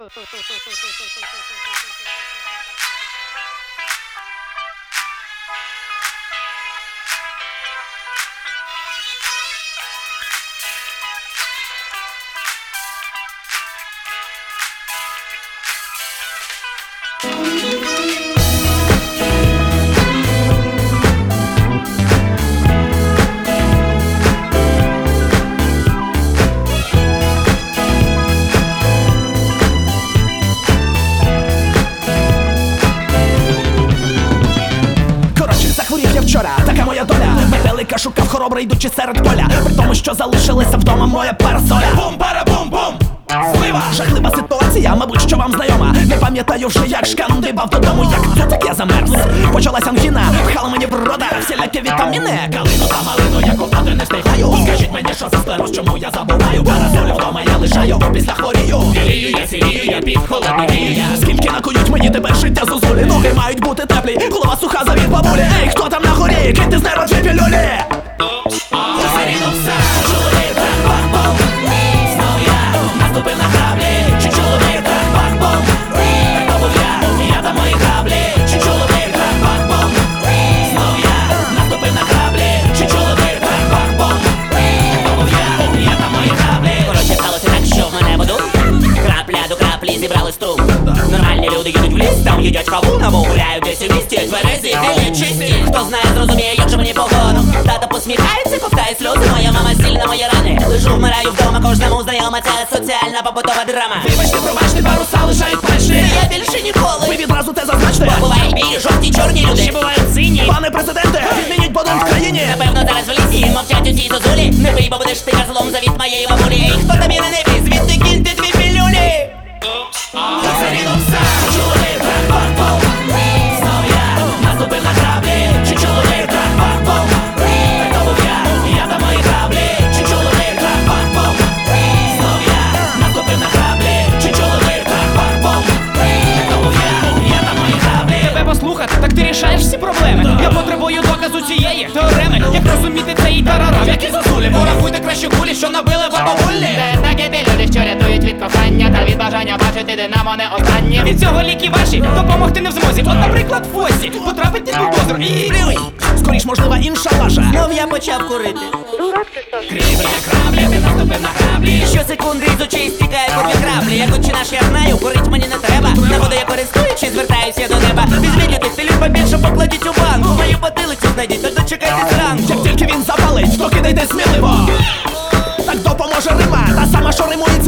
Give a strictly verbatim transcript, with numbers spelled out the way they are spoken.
Вчора, така моя доля. Метелика шукав хоробра, йдучи серед поля. При тому, що залишилася вдома моя парасоля. Бум-бара-бум-бум! Злива! Жахлива ситуація, мабуть, що вам знайома. Не пам'ятаю вже, як шкандибав додому, як цуцик я замерз. Почалась ангіна, пхала мені в рота всілякі вітаміни. Калину та малину, я ковтати не встигаю. Скажіть мені, що за склероз, чому я забуваю? Парасолю вдома я лишаю, бо після хворію. Білію я, сірію я, під холодний вію я. Скільки накують мені тепер життя зозулі. Ноги мають бути теплі, голова суха за від бабулі. Ей, хто там на горі? Киньте з неба дві пілюлі. Зарінувся, чоловіка, бах-бом. Знов я наступив на граблі. Чи чоловіка, бах-бом. Так був я, я та мої граблі. Чи чоловіка, бах-бом. Знов я наступив на граблі. Чи чоловіка, бах-бом. Так був я, я та мої граблі. Коротше, сталося так, що в мене воду крапля до краплі зібрали струм. Нормальні люди їдуть в ліс, там їдять кавун, або гуляють десь у місті. Тверезі, білі, чисті. Хто знає, зрозуміє, як же мені погано. Тата посміхається, ковтає сльози. Моя мама сильна, мої рани. Лежу, вмираю вдома, кожному знайома. Це соціальна побутова драма. Вибачте, пробачте, паруса лишають пеші. Я більше ніколи. Ви відразу це зазначте. Бо бувають білі, жовті, чорні люди. Ще бувають сині. Пане президенте, відмініть подон в країні. Напевно, зараз в лісі мовчать усі зозулі. Не бий, бо будеш ти козлом, завіт моєї бабулі. Ей, хто тобі на небі? Звідти киньте дві пілюлі. Зарінувся, чоловіка, бах-бом. Знов я наступив на граблі. Чи чоловіка, бах-бом. Так то був я, я та мої граблі. Чи чоловіка, бах-бом. Знов я наступив на граблі. Чи чоловіка, бах-бом. Так то був я, я та мої граблі. Тебе послухати, так ти рішаєш всі проблеми. Я потребую доказу цієї теореми. Як розуміти цей тарарам, які зазулі. Порахуйте краще кулі, що набили в бабулі. Це такі ті люди, що рятують від кохання та від бажання бачити динамо не останнє. Від цього ліки ваші допомогти не в змозі. От, наприклад, Фосі потрапить під бульдозер і... Скоріш, можлива інша лажа. Знов я почав курити. Кріпи краблі, ти наступив на граблі. Щосекунди з очей стікає по дві краплі. Як отче наш я знаю, курить мені не треба. Нагода я користуючись, звертаюся до неба. Візьміть люди, стилів побільше покладіть у банк. Мою потилицю знайдіть, тож дочекайтесь ранку. Як тільки він запалить, то кидайте сміливо. Так допоможе Рима, та сама, що римує